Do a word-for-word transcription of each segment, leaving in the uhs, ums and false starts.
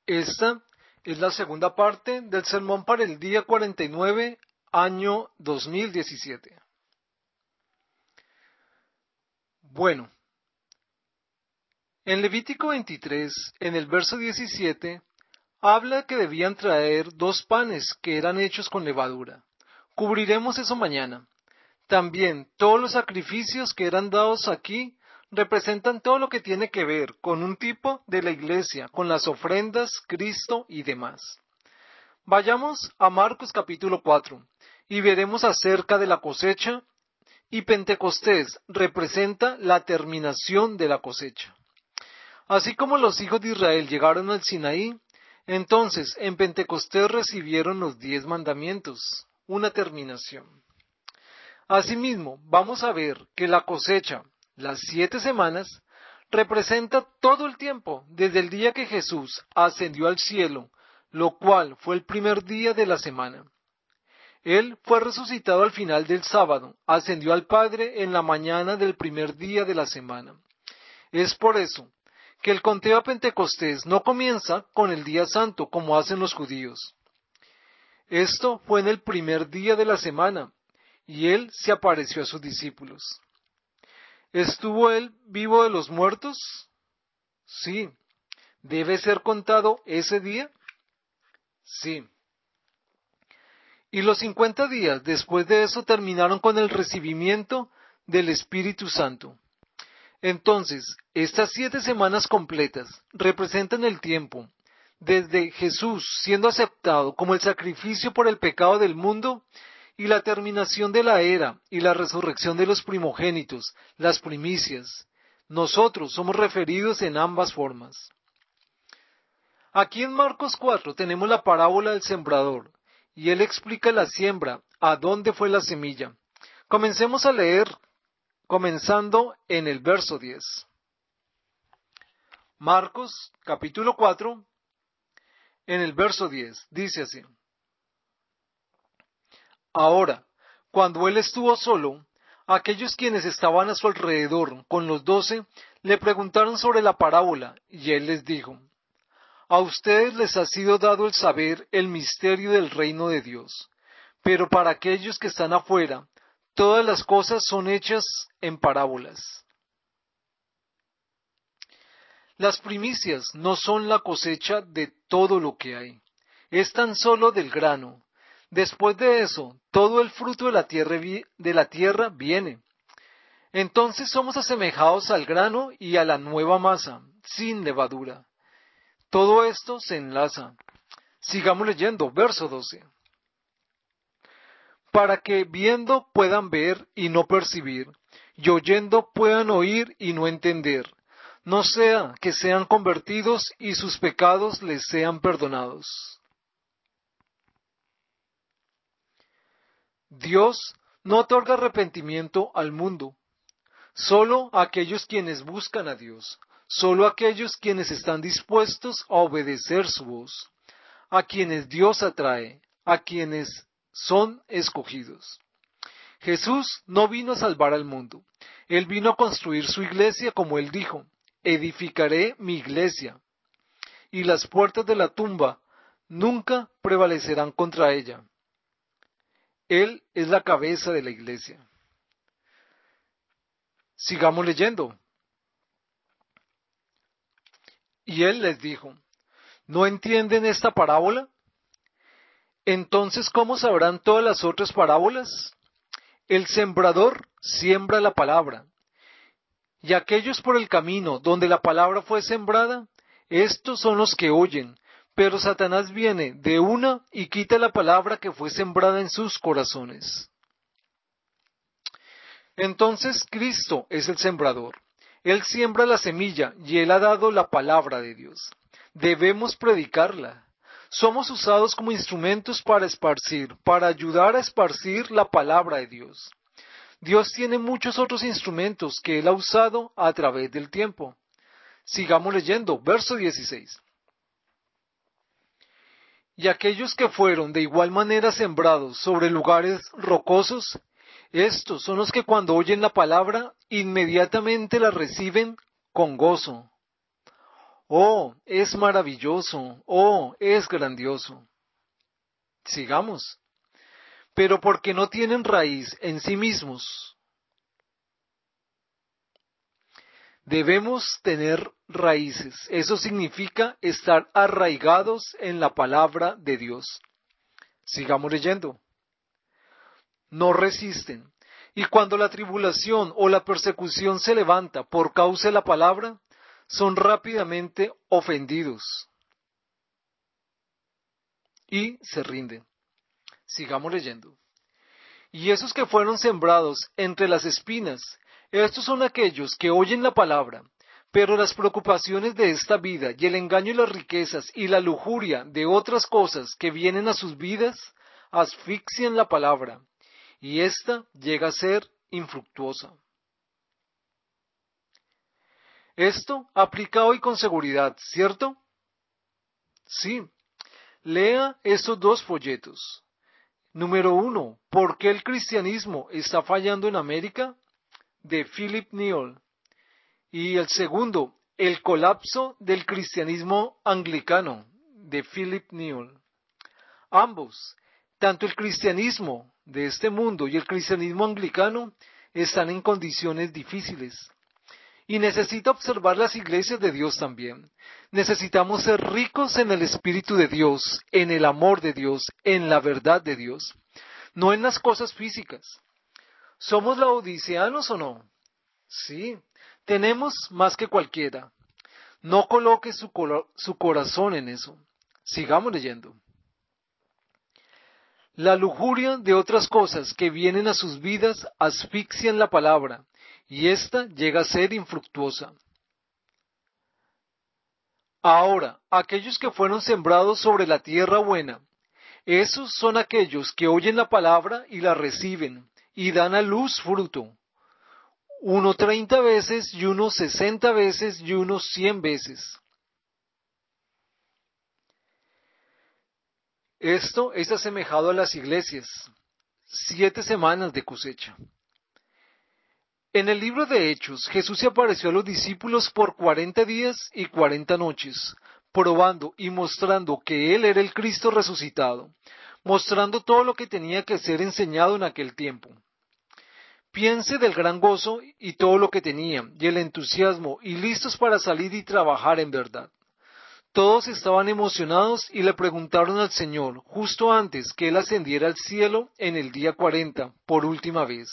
Esta es la segunda parte del sermón para el día cuarenta y nueve, año dos mil diecisiete. Bueno, en Levítico veintitrés, en el verso diecisiete, habla que debían traer dos panes que eran hechos con levadura. Cubriremos eso mañana. También todos los sacrificios que eran dados aquí representan todo lo que tiene que ver con un tipo de la iglesia, con las ofrendas, Cristo y demás. Vayamos a Marcos capítulo cuatro y veremos acerca de la cosecha, y Pentecostés representa la terminación de la cosecha. Así como los hijos de Israel llegaron al Sinaí, entonces en Pentecostés recibieron los diez mandamientos, una terminación. Asimismo, vamos a ver que la cosecha, las siete semanas, representa todo el tiempo desde el día que Jesús ascendió al cielo, lo cual fue el primer día de la semana. Él fue resucitado al final del sábado, ascendió al Padre en la mañana del primer día de la semana. Es por eso que el conteo a Pentecostés no comienza con el día santo como hacen los judíos. Esto fue en el primer día de la semana, y él se apareció a sus discípulos. ¿Estuvo él vivo de los muertos? Sí. ¿Debe ser contado ese día? Sí. Y los cincuenta días después de eso terminaron con el recibimiento del Espíritu Santo. Entonces, estas siete semanas completas representan el tiempo desde Jesús siendo aceptado como el sacrificio por el pecado del mundo y la terminación de la era y la resurrección de los primogénitos, las primicias. Nosotros somos referidos en ambas formas. Aquí en Marcos cuatro tenemos la parábola del sembrador, y él explica la siembra, a dónde fue la semilla. Comencemos a leer, comenzando en el verso diez. Marcos capítulo cuatro, en el verso diez, dice así. Ahora, cuando él estuvo solo, aquellos quienes estaban a su alrededor con los doce le preguntaron sobre la parábola, y él les dijo: A ustedes les ha sido dado el saber el misterio del reino de Dios, pero para aquellos que están afuera, todas las cosas son hechas en parábolas. Las primicias no son la cosecha de todo lo que hay, es tan solo del grano. Después de eso, todo el fruto de la tierra, de la tierra viene. Entonces somos asemejados al grano y a la nueva masa, sin levadura. Todo esto se enlaza. Sigamos leyendo, verso doce. Para que viendo puedan ver y no percibir, y oyendo puedan oír y no entender, no sea que sean convertidos y sus pecados les sean perdonados. Dios no otorga arrepentimiento al mundo, solo a aquellos quienes buscan a Dios, solo a aquellos quienes están dispuestos a obedecer su voz, a quienes Dios atrae, a quienes son escogidos. Jesús no vino a salvar al mundo, Él vino a construir su iglesia como Él dijo: edificaré mi iglesia, y las puertas de la tumba nunca prevalecerán contra ella. Él es la cabeza de la iglesia. Sigamos leyendo. Y Él les dijo: ¿no entienden esta parábola? Entonces, ¿cómo sabrán todas las otras parábolas? El sembrador siembra la palabra, y aquellos por el camino donde la palabra fue sembrada, estos son los que oyen, pero Satanás viene de una y quita la palabra que fue sembrada en sus corazones. Entonces Cristo es el sembrador. Él siembra la semilla y Él ha dado la palabra de Dios. Debemos predicarla. Somos usados como instrumentos para esparcir, para ayudar a esparcir la palabra de Dios. Dios tiene muchos otros instrumentos que Él ha usado a través del tiempo. Sigamos leyendo, verso dieciséis. Y aquellos que fueron de igual manera sembrados sobre lugares rocosos, estos son los que cuando oyen la palabra, inmediatamente la reciben con gozo. Oh, es maravilloso. Oh, es grandioso. Sigamos. Pero porque no tienen raíz en sí mismos. Debemos tener raíces. Eso significa estar arraigados en la palabra de Dios. Sigamos leyendo. No resisten. Y cuando la tribulación o la persecución se levanta por causa de la palabra, son rápidamente ofendidos y se rinden. Sigamos leyendo. Y esos que fueron sembrados entre las espinas, estos son aquellos que oyen la palabra, pero las preocupaciones de esta vida y el engaño y las riquezas y la lujuria de otras cosas que vienen a sus vidas asfixian la palabra, y ésta llega a ser infructuosa. Esto aplica hoy con seguridad, ¿cierto? Sí. Lea estos dos folletos. Número uno, ¿por qué el cristianismo está fallando en América? De Philip Newell. Y el segundo, el colapso del cristianismo anglicano, de Philip Newell. Ambos, tanto el cristianismo de este mundo y el cristianismo anglicano, están en condiciones difíciles. Y necesita observar las iglesias de Dios también. Necesitamos ser ricos en el Espíritu de Dios, en el amor de Dios, en la verdad de Dios, no en las cosas físicas. ¿Somos laodiceanos o no? Sí, tenemos más que cualquiera. No coloque su, colo- su corazón en eso. Sigamos leyendo. La lujuria de otras cosas que vienen a sus vidas asfixian la palabra, y ésta llega a ser infructuosa. Ahora, aquellos que fueron sembrados sobre la tierra buena, esos son aquellos que oyen la palabra y la reciben, y dan a luz fruto, uno treinta veces y uno sesenta veces y uno cien veces. Esto es asemejado a las iglesias, siete semanas de cosecha. En el libro de Hechos, Jesús se apareció a los discípulos por cuarenta días y cuarenta noches, probando y mostrando que Él era el Cristo resucitado, mostrando todo lo que tenía que ser enseñado en aquel tiempo. Piense del gran gozo y todo lo que tenían, y el entusiasmo, y listos para salir y trabajar en verdad. Todos estaban emocionados y le preguntaron al Señor, justo antes que Él ascendiera al cielo en el día cuarenta, por última vez.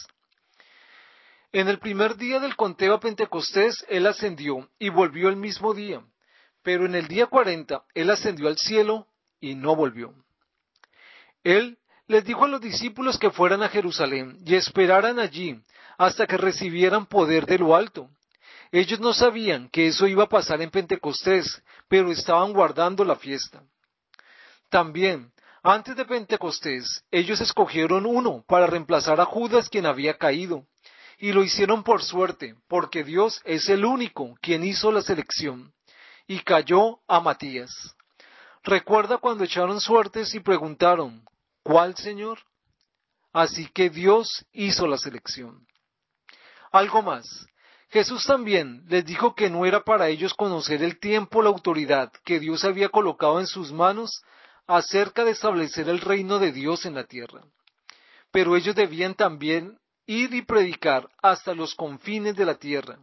En el primer día del conteo a Pentecostés, Él ascendió y volvió el mismo día, pero en el día cuarenta, Él ascendió al cielo y no volvió. Él les dijo a los discípulos que fueran a Jerusalén y esperaran allí hasta que recibieran poder de lo alto. Ellos no sabían que eso iba a pasar en Pentecostés, pero estaban guardando la fiesta. También, antes de Pentecostés, ellos escogieron uno para reemplazar a Judas, quien había caído, y lo hicieron por suerte, porque Dios es el único quien hizo la selección, y cayó a Matías. Recuerda cuando echaron suertes y preguntaron, ¿cuál Señor? Así que Dios hizo la selección. Algo más. Jesús también les dijo que no era para ellos conocer el tiempo o la autoridad que Dios había colocado en sus manos acerca de establecer el reino de Dios en la tierra. Pero ellos debían también ir y predicar hasta los confines de la tierra.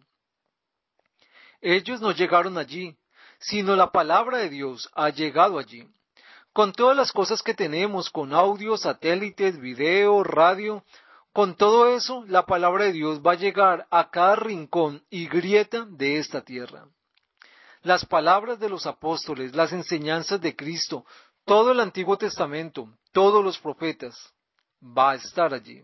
Ellos no llegaron allí, sino la palabra de Dios ha llegado allí. Con todas las cosas que tenemos, con audio, satélites, video, radio, con todo eso, la palabra de Dios va a llegar a cada rincón y grieta de esta tierra. Las palabras de los apóstoles, las enseñanzas de Cristo, todo el Antiguo Testamento, todos los profetas, va a estar allí.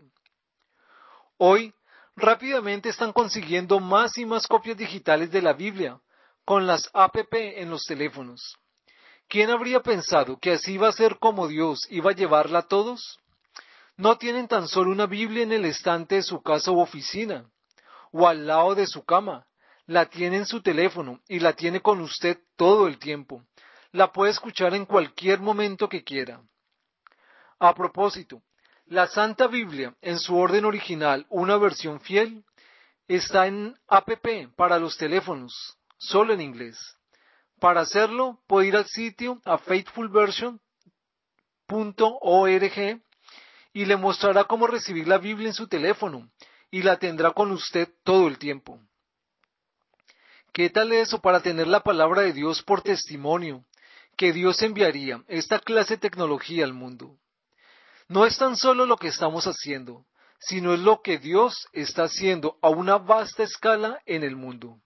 Hoy, rápidamente están consiguiendo más y más copias digitales de la Biblia, con las app en los teléfonos. ¿Quién habría pensado que así iba a ser como Dios iba a llevarla a todos? No tienen tan solo una Biblia en el estante de su casa u oficina, o al lado de su cama. La tiene en su teléfono y la tiene con usted todo el tiempo. La puede escuchar en cualquier momento que quiera. A propósito, la Santa Biblia, en su orden original, una versión fiel, está en app para los teléfonos, solo en inglés. Para hacerlo, puede ir al sitio a faithful version punto org y le mostrará cómo recibir la Biblia en su teléfono y la tendrá con usted todo el tiempo. ¿Qué tal eso para tener la palabra de Dios por testimonio? Que Dios enviaría esta clase de tecnología al mundo. No es tan solo lo que estamos haciendo, sino es lo que Dios está haciendo a una vasta escala en el mundo.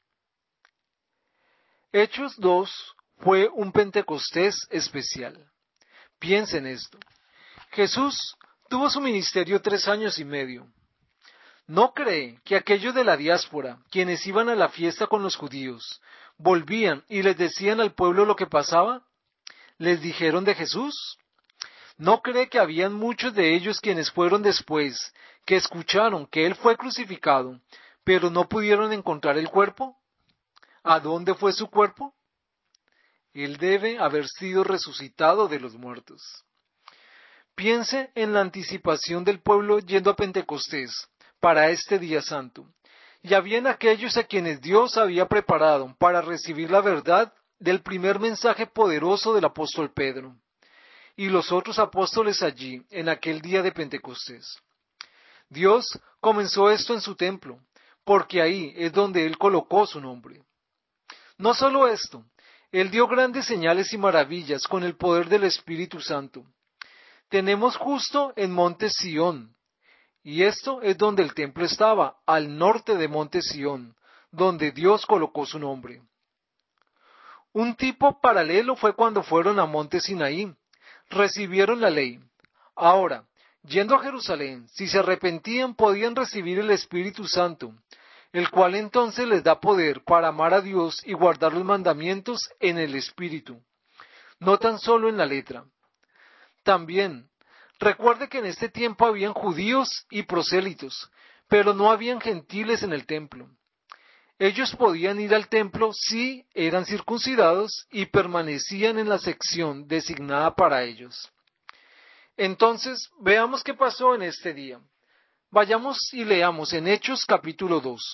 Hechos dos fue un Pentecostés especial. Piensen esto. Jesús tuvo su ministerio tres años y medio. ¿No cree que aquellos de la diáspora, quienes iban a la fiesta con los judíos, volvían y les decían al pueblo lo que pasaba? ¿Les dijeron de Jesús? ¿No cree que habían muchos de ellos quienes fueron después, que escucharon que Él fue crucificado, pero no pudieron encontrar el cuerpo? ¿A dónde fue su cuerpo? Él debe haber sido resucitado de los muertos. Piense en la anticipación del pueblo yendo a Pentecostés para este día santo. Y habían aquellos a quienes Dios había preparado para recibir la verdad del primer mensaje poderoso del apóstol Pedro, y los otros apóstoles allí en aquel día de Pentecostés. Dios comenzó esto en su templo, porque ahí es donde Él colocó su nombre. No solo esto, Él dio grandes señales y maravillas con el poder del Espíritu Santo. Tenemos justo en Monte Sión, y esto es donde el templo estaba, al norte de Monte Sión, donde Dios colocó su nombre. Un tipo paralelo fue cuando fueron a Monte Sinaí, recibieron la ley. Ahora, yendo a Jerusalén, si se arrepentían podían recibir el Espíritu Santo, el cual entonces les da poder para amar a Dios y guardar los mandamientos en el Espíritu, no tan solo en la letra. También, recuerde que en este tiempo habían judíos y prosélitos, pero no habían gentiles en el templo. Ellos podían ir al templo si eran circuncidados y permanecían en la sección designada para ellos. Entonces, veamos qué pasó en este día. Vayamos y leamos en Hechos capítulo dos.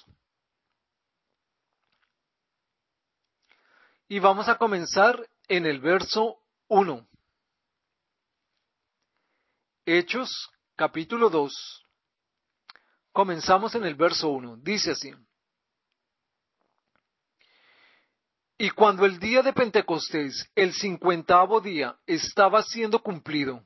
Y vamos a comenzar en el verso uno. Hechos capítulo dos. Comenzamos en el verso uno. Dice así. Y cuando el día de Pentecostés, el cincuentavo día, estaba siendo cumplido.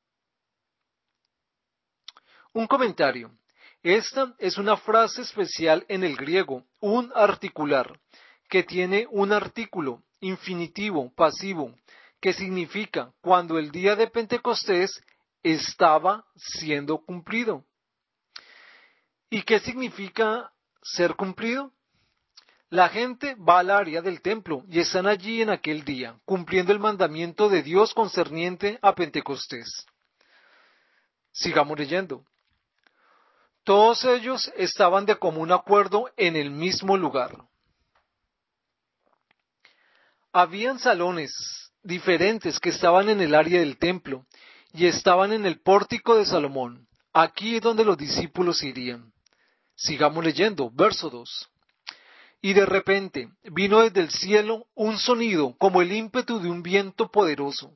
Un comentario. Esta es una frase especial en el griego, un articular, que tiene un artículo infinitivo pasivo, que significa cuando el día de Pentecostés estaba siendo cumplido. ¿Y qué significa ser cumplido? La gente va al área del templo y están allí en aquel día, cumpliendo el mandamiento de Dios concerniente a Pentecostés. Sigamos leyendo. Todos ellos estaban de común acuerdo en el mismo lugar. Habían salones diferentes que estaban en el área del templo y estaban en el pórtico de Salomón. Aquí es donde los discípulos irían. Sigamos leyendo, verso dos. Y de repente vino desde el cielo un sonido como el ímpetu de un viento poderoso.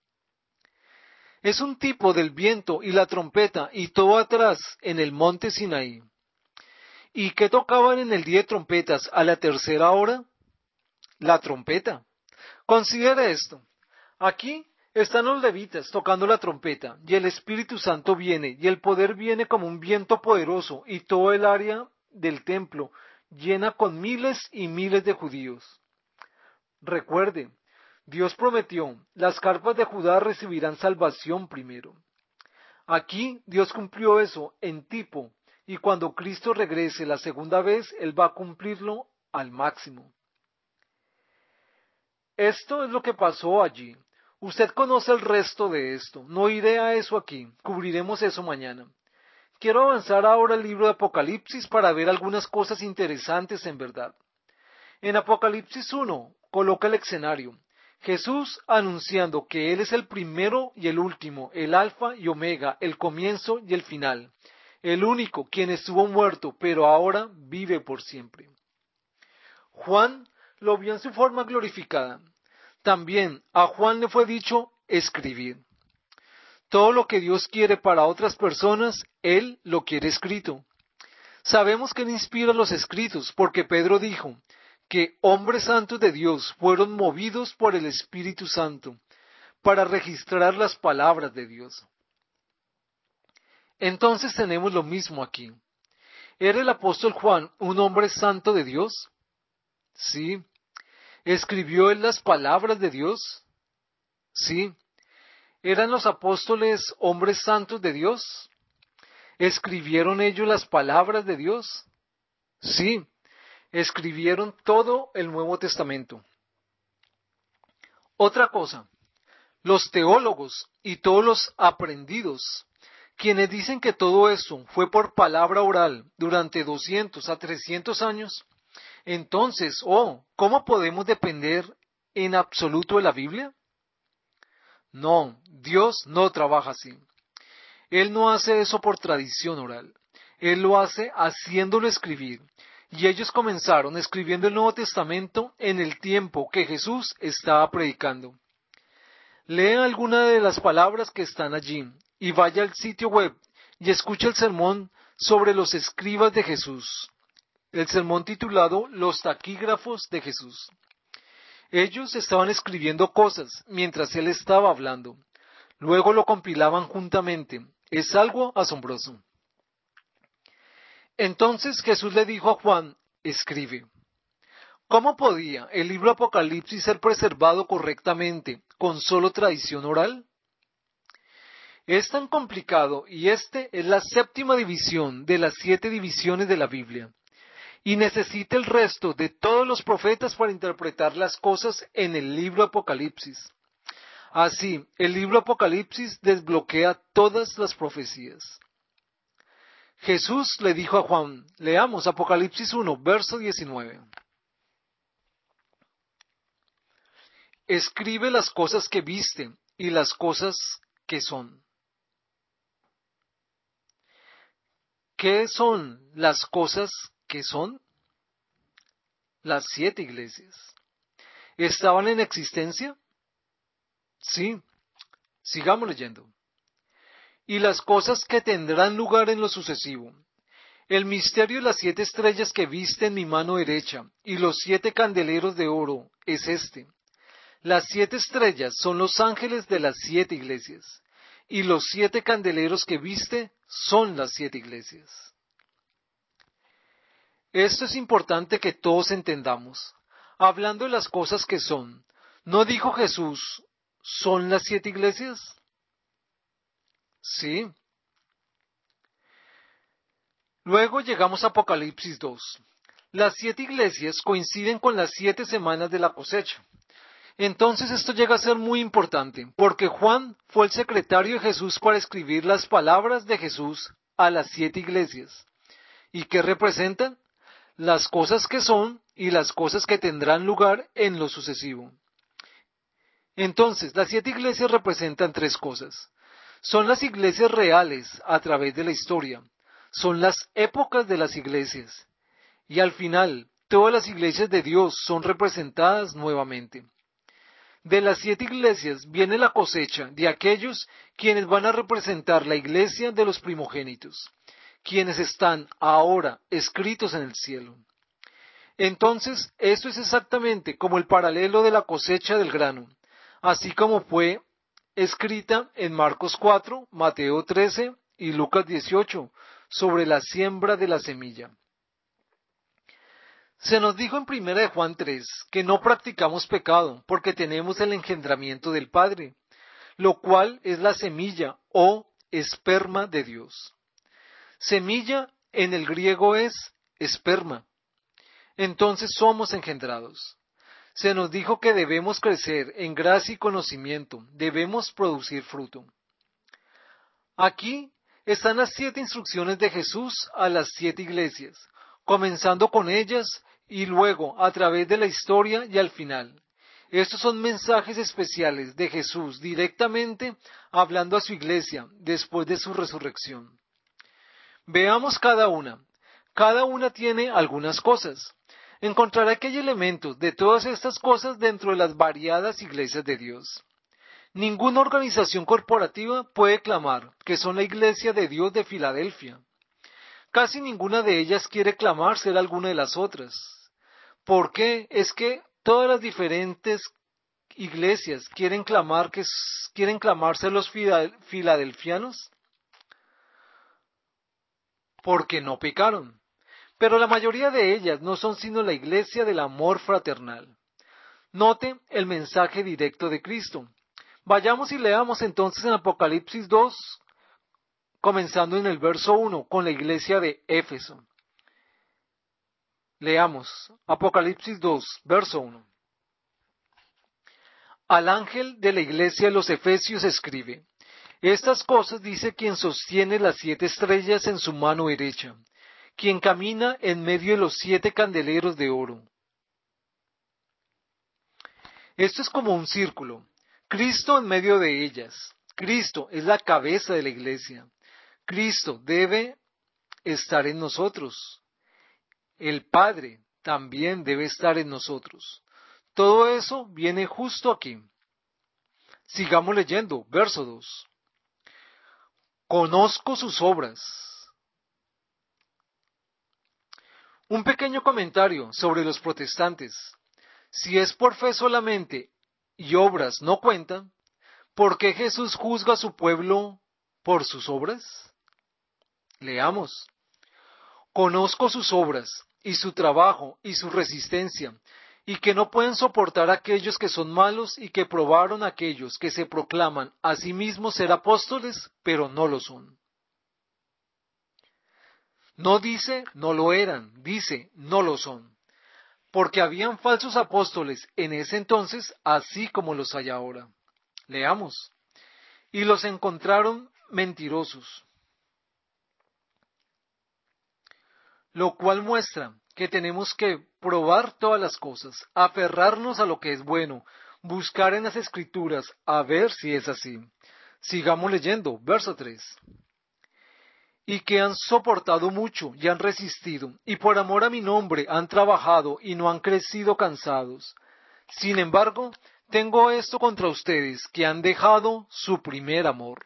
Es un tipo del viento y la trompeta y todo atrás en el monte Sinaí. ¿Y qué tocaban en el día de trompetas a la tercera hora? La trompeta. Considere esto. Aquí están los levitas tocando la trompeta y el Espíritu Santo viene y el poder viene como un viento poderoso y todo el área del templo llena con miles y miles de judíos. Recuerde, Dios prometió, las carpas de Judá recibirán salvación primero. Aquí Dios cumplió eso en tipo, y cuando Cristo regrese la segunda vez, Él va a cumplirlo al máximo. Esto es lo que pasó allí. Usted conoce el resto de esto. No iré a eso aquí. Cubriremos eso mañana. Quiero avanzar ahora al libro de Apocalipsis para ver algunas cosas interesantes en verdad. En Apocalipsis uno coloca el escenario. Jesús anunciando que Él es el primero y el último, el alfa y omega, el comienzo y el final. El único quien estuvo muerto, pero ahora vive por siempre. Juan lo vio en su forma glorificada. También a Juan le fue dicho escribir. Todo lo que Dios quiere para otras personas, Él lo quiere escrito. Sabemos que Él inspira los escritos, porque Pedro dijo que hombres santos de Dios fueron movidos por el Espíritu Santo para registrar las palabras de Dios. Entonces tenemos lo mismo aquí. ¿Era el apóstol Juan un hombre santo de Dios? Sí. ¿Escribió él las palabras de Dios? Sí. ¿Eran los apóstoles hombres santos de Dios? ¿Escribieron ellos las palabras de Dios? Sí. Escribieron todo el Nuevo Testamento. Otra cosa, los teólogos y todos los aprendidos, quienes dicen que todo eso fue por palabra oral durante doscientos a trescientos años, entonces, oh, ¿cómo podemos depender en absoluto de la Biblia? No, Dios no trabaja así. Él no hace eso por tradición oral. Él lo hace haciéndolo escribir. Y ellos comenzaron escribiendo el Nuevo Testamento en el tiempo que Jesús estaba predicando. Lea alguna de las palabras que están allí y vaya al sitio web y escuche el sermón sobre los escribas de Jesús. El sermón titulado Los taquígrafos de Jesús. Ellos estaban escribiendo cosas mientras él estaba hablando. Luego lo compilaban juntamente. Es algo asombroso. Entonces Jesús le dijo a Juan, escribe. ¿Cómo podía el libro Apocalipsis ser preservado correctamente con solo tradición oral? Es tan complicado y este es la séptima división de las siete divisiones de la Biblia. Y necesita el resto de todos los profetas para interpretar las cosas en el libro Apocalipsis. Así, el libro Apocalipsis desbloquea todas las profecías. Jesús le dijo a Juan, leamos Apocalipsis uno, verso diecinueve. Escribe las cosas que viste y las cosas que son. ¿Qué son las cosas que son? Las siete iglesias. ¿Estaban en existencia? Sí. Sigamos leyendo. Y las cosas que tendrán lugar en lo sucesivo. El misterio de las siete estrellas que viste en mi mano derecha y los siete candeleros de oro es este. Las siete estrellas son los ángeles de las siete iglesias, y los siete candeleros que viste son las siete iglesias. Esto es importante que todos entendamos. Hablando de las cosas que son, ¿no dijo Jesús, son las siete iglesias? Sí. Luego llegamos a Apocalipsis dos. Las siete iglesias coinciden con las siete semanas de la cosecha. Entonces esto llega a ser muy importante, porque Juan fue el secretario de Jesús para escribir las palabras de Jesús a las siete iglesias. ¿Y qué representan? Las cosas que son y las cosas que tendrán lugar en lo sucesivo. Entonces, las siete iglesias representan tres cosas. Son las iglesias reales a través de la historia. Son las épocas de las iglesias. Y al final, todas las iglesias de Dios son representadas nuevamente. De las siete iglesias viene la cosecha de aquellos quienes van a representar la iglesia de los primogénitos, quienes están ahora escritos en el cielo. Entonces, esto es exactamente como el paralelo de la cosecha del grano, así como fue escrita en Marcos cuatro, Mateo trece y Lucas dieciocho, sobre la siembra de la semilla. Se nos dijo en primera de Juan tres que no practicamos pecado porque tenemos el engendramiento del Padre, lo cual es la semilla o esperma de Dios. Semilla en el griego es esperma. Entonces somos engendrados. Se nos dijo que debemos crecer en gracia y conocimiento, debemos producir fruto. Aquí están las siete instrucciones de Jesús a las siete iglesias, comenzando con ellas y luego a través de la historia y al final. Estos son mensajes especiales de Jesús directamente hablando a su iglesia después de su resurrección. Veamos cada una. Cada una tiene algunas cosas. encontrará que hay elementos de todas estas cosas dentro de las variadas iglesias de Dios. Ninguna organización corporativa puede clamar que son la iglesia de Dios de Filadelfia. Casi ninguna de ellas quiere clamar ser alguna de las otras. ¿Por qué? Es que todas las diferentes iglesias quieren clamar que quieren clamar ser los filadelfianos porque no pecaron. Pero la mayoría de ellas no son sino la iglesia del amor fraternal. Note el mensaje directo de Cristo. Vayamos y leamos entonces en Apocalipsis dos, comenzando en el verso uno, con la iglesia de Éfeso. Leamos, Apocalipsis dos, verso uno. Al ángel de la iglesia de los Efesios escribe: Estas cosas dice quien sostiene las siete estrellas en su mano derecha, quien camina en medio de los siete candeleros de oro. Esto es como un círculo. Cristo en medio de ellas. Cristo es la cabeza de la iglesia. Cristo debe estar en nosotros. El Padre también debe estar en nosotros. Todo eso viene justo aquí. Sigamos leyendo, verso dos. Conozco sus obras. Un pequeño comentario sobre los protestantes. Si es por fe solamente y obras no cuentan, ¿por qué Jesús juzga a su pueblo por sus obras? Leamos. Conozco sus obras, y su trabajo, y su resistencia, y que no pueden soportar a aquellos que son malos y que probaron a aquellos que se proclaman a sí mismos ser apóstoles, pero no lo son. No dice no lo eran, dice no lo son. Porque habían falsos apóstoles en ese entonces, así como los hay ahora. Leamos. Y los encontraron mentirosos. Lo cual muestra que tenemos que probar todas las cosas, aferrarnos a lo que es bueno, buscar en las Escrituras a ver si es así. Sigamos leyendo, verso tres. Y que han soportado mucho y han resistido, y por amor a mi nombre han trabajado y no han crecido cansados. Sin embargo, tengo esto contra ustedes, que han dejado su primer amor.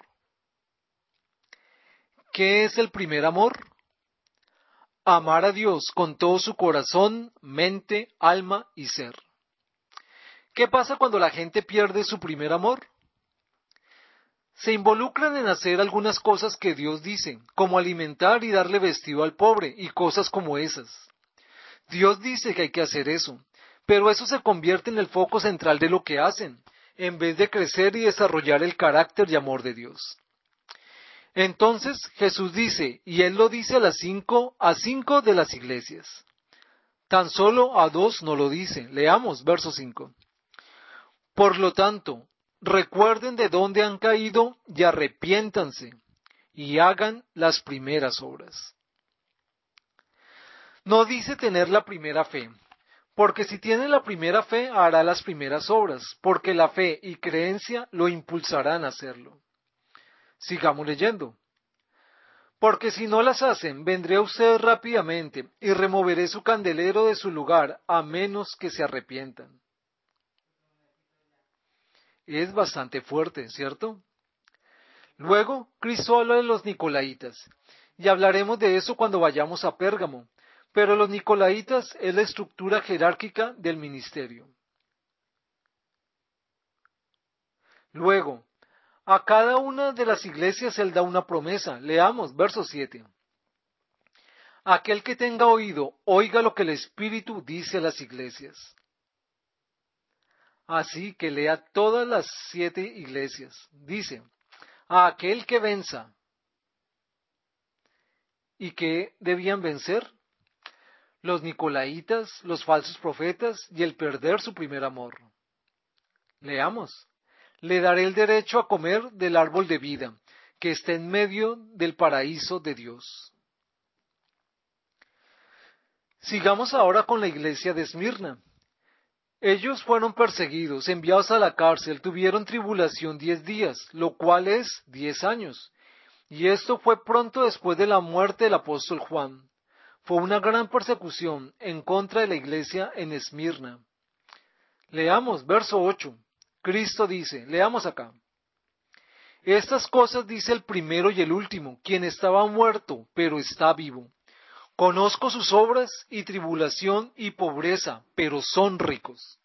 ¿Qué es el primer amor? Amar a Dios con todo su corazón, mente, alma y ser. ¿Qué pasa cuando la gente pierde su primer amor? Se involucran en hacer algunas cosas que Dios dice, como alimentar y darle vestido al pobre, y cosas como esas. Dios dice que hay que hacer eso, pero eso se convierte en el foco central de lo que hacen, en vez de crecer y desarrollar el carácter y amor de Dios. Entonces Jesús dice, y Él lo dice a las cinco, a cinco de las iglesias. Tan solo a dos no lo dice. Leamos verso cinco. Por lo tanto, recuerden de dónde han caído y arrepiéntanse y hagan las primeras obras. No dice tener la primera fe, porque si tiene la primera fe hará las primeras obras, porque la fe y creencia lo impulsarán a hacerlo. Sigamos leyendo. Porque si no las hacen, vendré a ustedes rápidamente y removeré su candelero de su lugar, a menos que se arrepientan. Es bastante fuerte, ¿cierto? Luego, Cristo habla de los Nicolaitas, y hablaremos de eso cuando vayamos a Pérgamo, pero los Nicolaitas es la estructura jerárquica del ministerio. Luego, a cada una de las iglesias Él da una promesa. Leamos, verso siete. Aquel que tenga oído, oiga lo que el Espíritu dice a las iglesias. Así que lea todas las siete iglesias. Dice, a aquel que venza. ¿Y qué debían vencer? Los nicolaitas, los falsos profetas y el perder su primer amor. Leamos. Le daré el derecho a comer del árbol de vida, que está en medio del paraíso de Dios. Sigamos ahora con la iglesia de Esmirna. Ellos fueron perseguidos, enviados a la cárcel, tuvieron tribulación diez días, lo cual es diez años. Y esto fue pronto después de la muerte del apóstol Juan. fue una gran persecución en contra de la iglesia en Esmirna. Leamos verso ocho. Cristo dice, leamos acá. Estas cosas dice el primero y el último, quien estaba muerto, pero está vivo. Conozco sus obras y tribulación y pobreza, pero son ricos.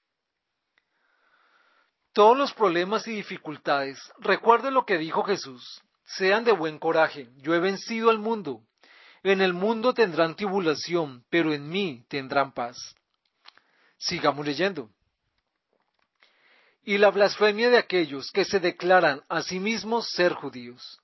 Todos los problemas y dificultades, recuerde lo que dijo Jesús, sean de buen coraje, yo he vencido al mundo. En el mundo tendrán tribulación, pero en mí tendrán paz. Sigamos leyendo. Y la blasfemia de aquellos que se declaran a sí mismos ser judíos.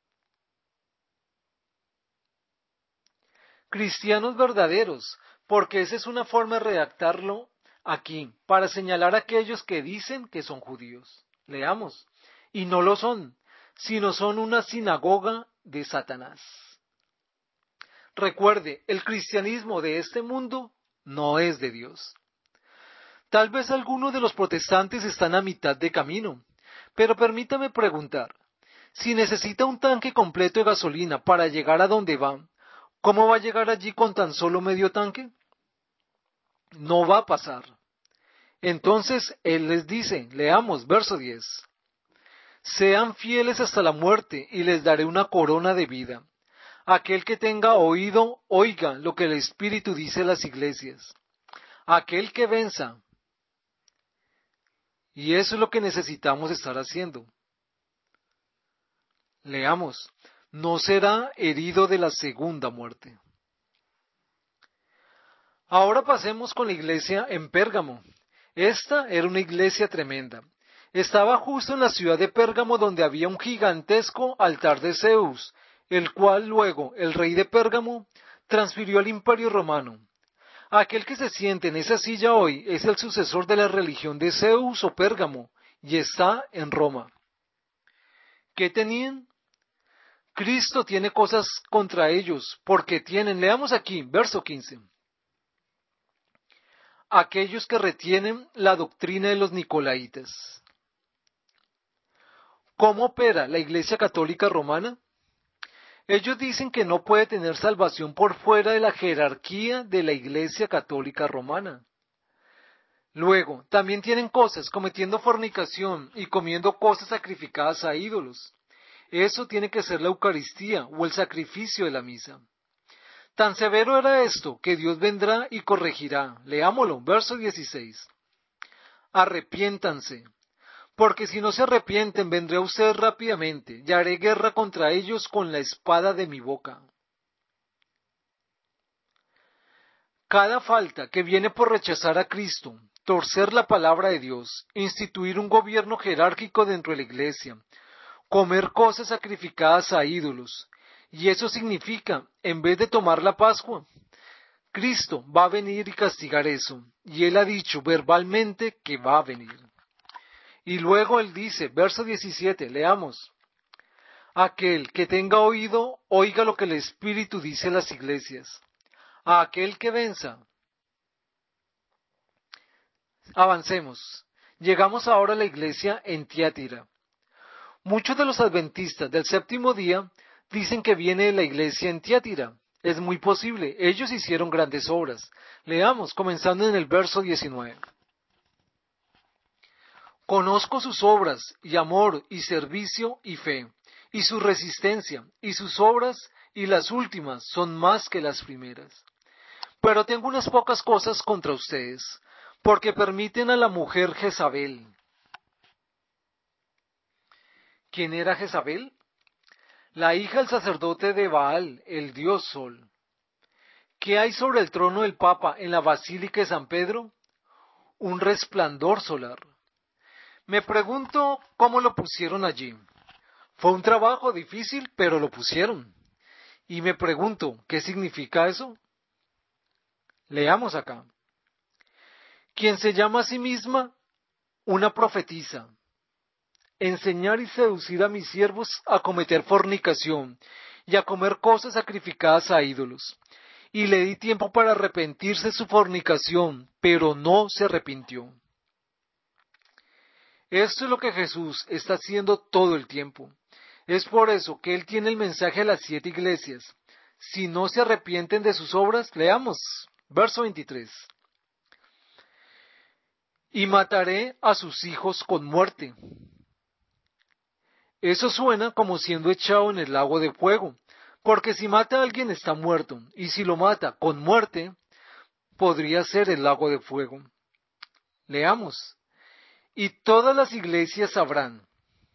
Cristianos verdaderos, porque esa es una forma de redactarlo aquí, para señalar a aquellos que dicen que son judíos. Leamos. Y no lo son, sino son una sinagoga de Satanás. Recuerde, el cristianismo de este mundo no es de Dios. Tal vez algunos de los protestantes están a mitad de camino, pero permítame preguntar, si necesita un tanque completo de gasolina para llegar a donde va, ¿cómo va a llegar allí con tan solo medio tanque? No va a pasar. Entonces Él les dice, leamos verso diez, sean fieles hasta la muerte y les daré una corona de vida. Aquel que tenga oído, oiga lo que el Espíritu dice a las iglesias. Aquel que venza. Y eso es lo que necesitamos estar haciendo. Leamos, no será herido de la segunda muerte. Ahora pasemos con la iglesia en Pérgamo. Esta era una iglesia tremenda. Estaba justo en la ciudad de Pérgamo donde había un gigantesco altar de Zeus, el cual luego el rey de Pérgamo transfirió al imperio romano. Aquel que se siente en esa silla hoy es el sucesor de la religión de Zeus o Pérgamo y está en Roma. ¿Qué tenían? Cristo tiene cosas contra ellos porque tienen, leamos aquí, verso quince. Aquellos que retienen la doctrina de los Nicolaitas. ¿Cómo opera la Iglesia Católica Romana? Ellos dicen que no puede tener salvación por fuera de la jerarquía de la Iglesia Católica Romana. Luego, también tienen cosas cometiendo fornicación y comiendo cosas sacrificadas a ídolos. Eso tiene que ser la Eucaristía o el sacrificio de la misa. Tan severo era esto que Dios vendrá y corregirá. Leámoslo, verso dieciséis. Arrepiéntanse, porque si no se arrepienten vendré a ustedes rápidamente y haré guerra contra ellos con la espada de mi boca. Cada falta que viene por rechazar a Cristo, torcer la palabra de Dios, instituir un gobierno jerárquico dentro de la iglesia, comer cosas sacrificadas a ídolos, y eso significa, en vez de tomar la Pascua, Cristo va a venir y castigar eso, y Él ha dicho verbalmente que va a venir. Y luego Él dice, verso diecisiete, leamos, aquel que tenga oído, oiga lo que el Espíritu dice a las iglesias. A aquel que venza. Avancemos. Llegamos ahora a la iglesia en Tiatira. Muchos de los adventistas del séptimo día dicen que viene de la iglesia en Tiatira. Es muy posible, ellos hicieron grandes obras. Leamos, comenzando en el verso diecinueve. Conozco sus obras, y amor, y servicio, y fe, y su resistencia, y sus obras, y las últimas son más que las primeras. Pero tengo unas pocas cosas contra ustedes, porque permiten a la mujer Jezabel. ¿Quién era Jezabel? La hija del sacerdote de Baal, el dios Sol. ¿Qué hay sobre el trono del Papa en la Basílica de San Pedro? Un resplandor solar. Me pregunto cómo lo pusieron allí. Fue un trabajo difícil, pero lo pusieron. Y me pregunto, ¿qué significa eso? Leamos acá. Quien se llama a sí misma una profetisa. Enseñar y seducir a mis siervos a cometer fornicación y a comer cosas sacrificadas a ídolos. Y le di tiempo para arrepentirse de su fornicación, pero no se arrepintió. Esto es lo que Jesús está haciendo todo el tiempo. Es por eso que Él tiene el mensaje a las siete iglesias. si no se arrepienten de sus obras. Leamos, verso veintitrés. Y mataré a sus hijos con muerte. Eso suena como siendo echado en el lago de fuego, porque si mata a alguien está muerto, y si lo mata con muerte, podría ser el lago de fuego. Leamos. Y todas las iglesias sabrán.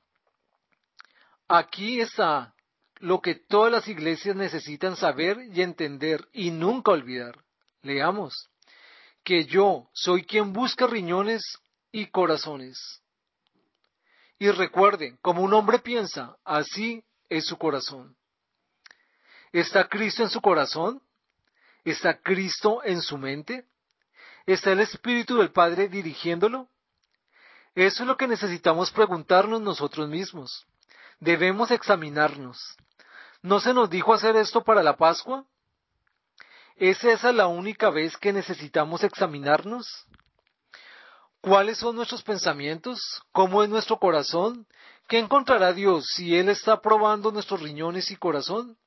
Aquí está lo que todas las iglesias necesitan saber y entender y nunca olvidar. Leamos. Que yo soy quien busca riñones y corazones. Y recuerde, como un hombre piensa, así es su corazón. ¿Está Cristo en su corazón? ¿Está Cristo en su mente? ¿Está el Espíritu del Padre dirigiéndolo? Eso es lo que necesitamos preguntarnos nosotros mismos. Debemos examinarnos. ¿No se nos dijo hacer esto para la Pascua? ¿Es esa la única vez que necesitamos examinarnos? ¿Cuáles son nuestros pensamientos? ¿Cómo es nuestro corazón? ¿Qué encontrará Dios si Él está probando nuestros riñones y corazón?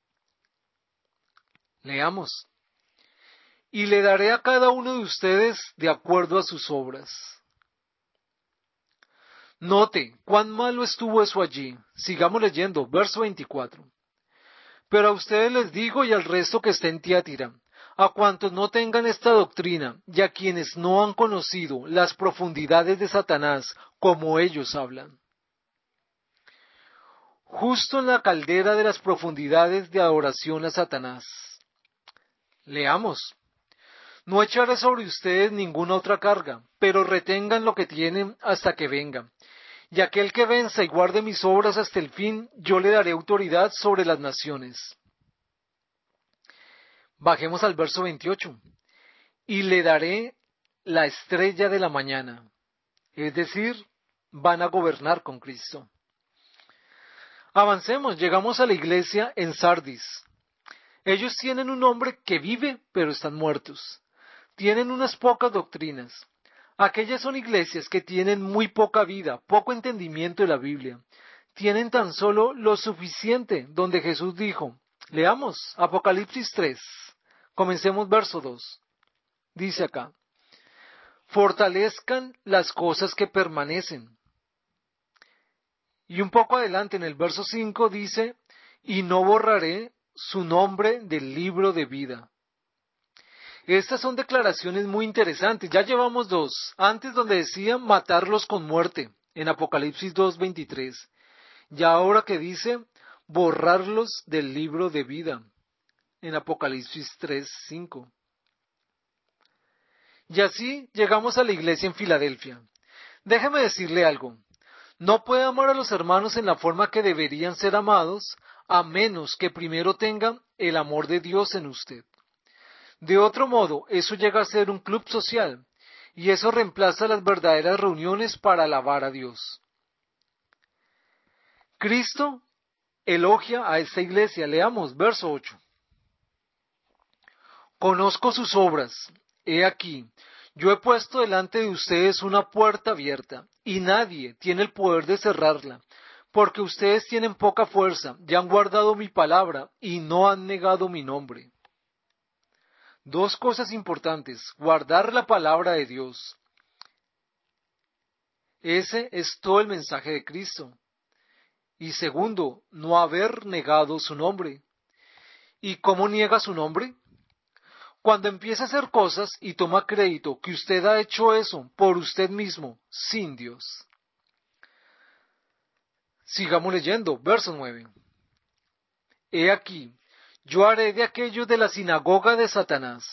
Leamos. Y le daré a cada uno de ustedes de acuerdo a sus obras. Note cuán malo estuvo eso allí. Sigamos leyendo, verso veinticuatro. Pero a ustedes les digo y al resto que está en Tiatira, a cuantos no tengan esta doctrina y a quienes no han conocido las profundidades de Satanás como ellos hablan. Justo en la caldera de las profundidades de adoración a Satanás. Leamos. No echaré sobre ustedes ninguna otra carga, pero retengan lo que tienen hasta que venga. Y aquel que venza y guarde mis obras hasta el fin, yo le daré autoridad sobre las naciones. Bajemos al verso veintiocho. Y le daré la estrella de la mañana. Es decir, van a gobernar con Cristo. Avancemos, llegamos a la iglesia en Sardis. Ellos tienen un hombre que vive, pero están muertos. Tienen unas pocas doctrinas. Aquellas son iglesias que tienen muy poca vida, poco entendimiento de la Biblia. Tienen tan solo lo suficiente donde Jesús dijo. Leamos Apocalipsis tres. Comencemos verso dos. Dice acá. Fortalezcan las cosas que permanecen. Y un poco adelante en el verso cinco dice, y no borraré su nombre del libro de vida. Estas son declaraciones muy interesantes. Ya llevamos dos. Antes donde decía matarlos con muerte, en Apocalipsis dos veintitrés. Y ahora que dice borrarlos del libro de vida, en Apocalipsis tres cinco. Y así llegamos a la iglesia en Filadelfia. Déjeme decirle algo. No puede amar a los hermanos en la forma que deberían ser amados, a menos que primero tengan el amor de Dios en usted. De otro modo, eso llega a ser un club social, y eso reemplaza las verdaderas reuniones para alabar a Dios. Cristo elogia a esta iglesia. Leamos verso ocho. Conozco sus obras. He aquí, yo he puesto delante de ustedes una puerta abierta, y nadie tiene el poder de cerrarla, porque ustedes tienen poca fuerza, y han guardado mi palabra, y no han negado mi nombre. Dos cosas importantes: guardar la palabra de Dios. Ese es todo el mensaje de Cristo. Y segundo, no haber negado su nombre. ¿Y cómo niega su nombre? Cuando empieza a hacer cosas y toma crédito que usted ha hecho eso por usted mismo, sin Dios. Sigamos leyendo, verso nueve. He aquí, yo haré de aquellos de la sinagoga de Satanás.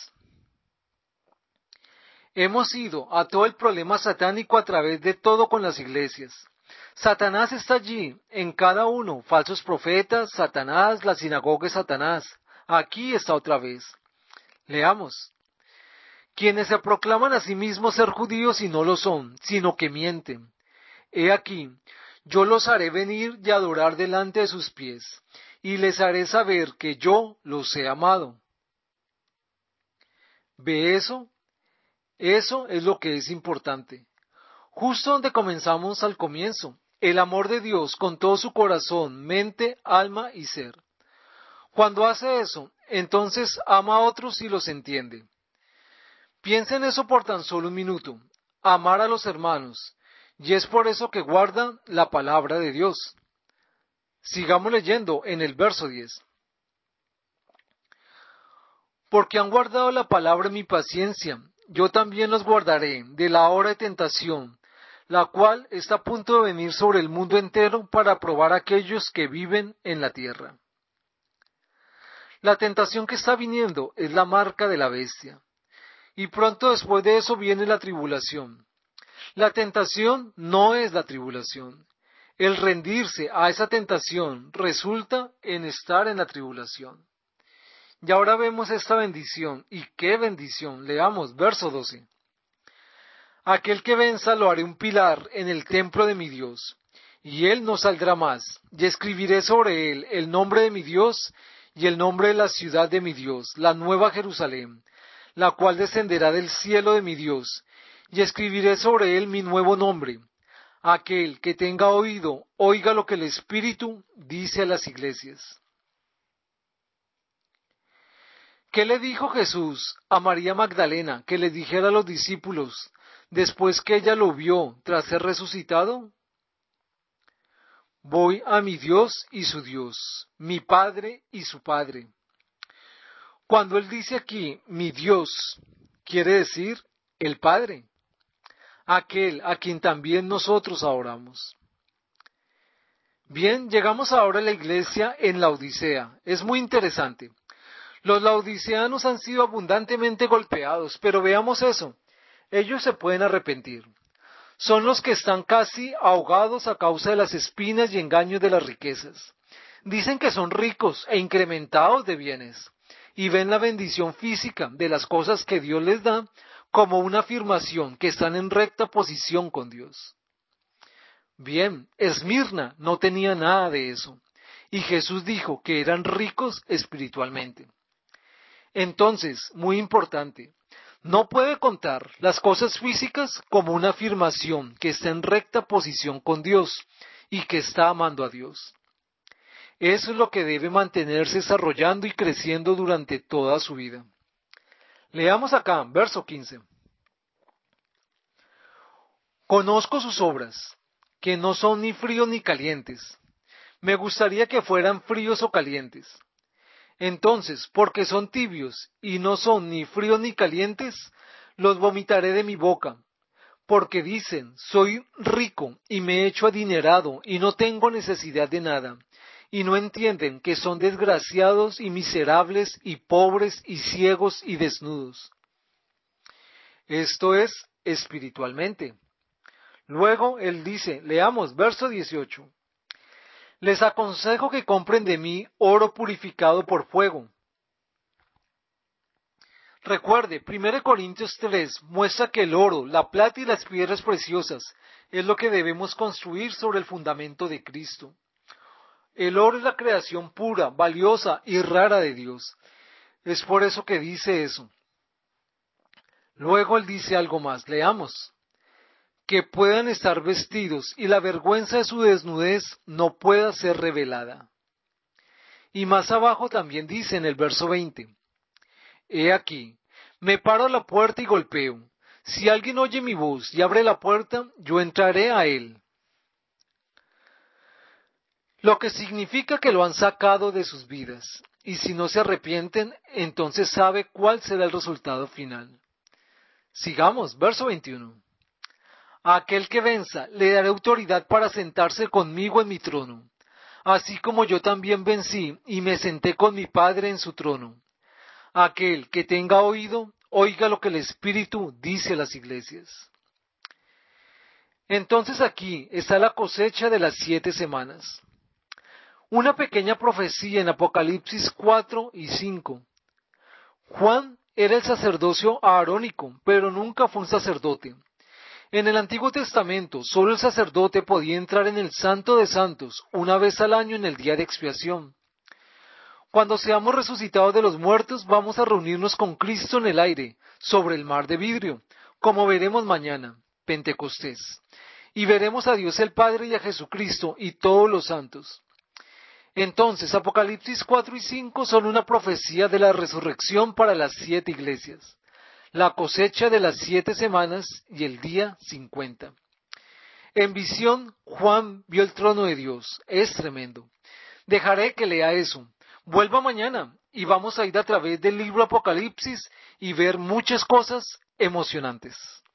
Hemos ido a todo el problema satánico a través de todo con las iglesias. Satanás está allí, en cada uno, falsos profetas, Satanás, la sinagoga de Satanás. Aquí está otra vez. Leamos. Quienes se proclaman a sí mismos ser judíos y no lo son, sino que mienten. He aquí, yo los haré venir y adorar delante de sus pies, y les haré saber que yo los he amado. ¿Ve eso? Eso es lo que es importante. Justo donde comenzamos al comienzo, el amor de Dios con todo su corazón, mente, alma y ser. Cuando hace eso, entonces ama a otros y los entiende. Piensa en eso por tan solo un minuto, amar a los hermanos, y es por eso que guarda la palabra de Dios. Sigamos leyendo en el verso diez. Porque han guardado la palabra en mi paciencia, yo también los guardaré de la hora de tentación, la cual está a punto de venir sobre el mundo entero para probar a aquellos que viven en la tierra. La tentación que está viniendo es la marca de la bestia, y pronto después de eso viene la tribulación. La tentación no es la tribulación. El rendirse a esa tentación resulta en estar en la tribulación. Y ahora vemos esta bendición, y qué bendición. Leamos verso doce. Aquel que venza lo haré un pilar en el templo de mi Dios, y él no saldrá más, y escribiré sobre él el nombre de mi Dios y el nombre de la ciudad de mi Dios, la nueva Jerusalén, la cual descenderá del cielo de mi Dios, y escribiré sobre él mi nuevo nombre. Aquel que tenga oído, oiga lo que el Espíritu dice a las iglesias. ¿Qué le dijo Jesús a María Magdalena que le dijera a los discípulos después que ella lo vio tras ser resucitado? Voy a mi Dios y su Dios, mi Padre y su Padre. Cuando él dice aquí, mi Dios, quiere decir el Padre, aquel a quien también nosotros adoramos. Bien, llegamos ahora a la iglesia en la Odisea. Es muy interesante. Los laodiceanos han sido abundantemente golpeados, pero veamos eso. Ellos se pueden arrepentir. Son los que están casi ahogados a causa de las espinas y engaños de las riquezas. Dicen que son ricos e incrementados de bienes, y ven la bendición física de las cosas que Dios les da como una afirmación que están en recta posición con Dios. Bien, Esmirna no tenía nada de eso, y Jesús dijo que eran ricos espiritualmente. Entonces, muy importante, no puede contar las cosas físicas como una afirmación que está en recta posición con Dios y que está amando a Dios. Eso es lo que debe mantenerse desarrollando y creciendo durante toda su vida. Leamos acá, verso quince. Conozco sus obras, que no son ni fríos ni calientes. Me gustaría que fueran fríos o calientes. Entonces, porque son tibios y no son ni fríos ni calientes, los vomitaré de mi boca. Porque dicen, soy rico y me he hecho adinerado y no tengo necesidad de nada. Y no entienden que son desgraciados y miserables y pobres y ciegos y desnudos. Esto es espiritualmente. Luego él dice, leamos verso dieciocho. Les aconsejo que compren de mí oro purificado por fuego. Recuerde, primero Corintios tres muestra que el oro, la plata y las piedras preciosas es lo que debemos construir sobre el fundamento de Cristo. El oro es la creación pura, valiosa y rara de Dios. Es por eso que dice eso. Luego él dice algo más, leamos. Que puedan estar vestidos y la vergüenza de su desnudez no pueda ser revelada. Y más abajo también dice en el verso veinte, he aquí, me paro a la puerta y golpeo. Si alguien oye mi voz y abre la puerta, yo entraré a él. Lo que significa que lo han sacado de sus vidas. Y si no se arrepienten, entonces sabe cuál será el resultado final. Sigamos, verso veintiuno. A aquel que venza le daré autoridad para sentarse conmigo en mi trono, así como yo también vencí y me senté con mi Padre en su trono. Aquel que tenga oído, oiga lo que el Espíritu dice a las iglesias. Entonces aquí está la cosecha de las siete semanas. Una pequeña profecía en Apocalipsis cuatro y cinco. Juan era el sacerdocio aarónico, pero nunca fue un sacerdote. En el Antiguo Testamento, solo el sacerdote podía entrar en el Santo de Santos una vez al año en el día de expiación. Cuando seamos resucitados de los muertos, vamos a reunirnos con Cristo en el aire, sobre el mar de vidrio, como veremos mañana, Pentecostés. Y veremos a Dios el Padre y a Jesucristo y todos los santos. Entonces, Apocalipsis cuatro y cinco son una profecía de la resurrección para las siete iglesias, la cosecha de las siete semanas y el día cincuenta. En visión, Juan vio el trono de Dios. Es tremendo. Dejaré que lea eso. Vuelva mañana y vamos a ir a través del libro Apocalipsis y ver muchas cosas emocionantes.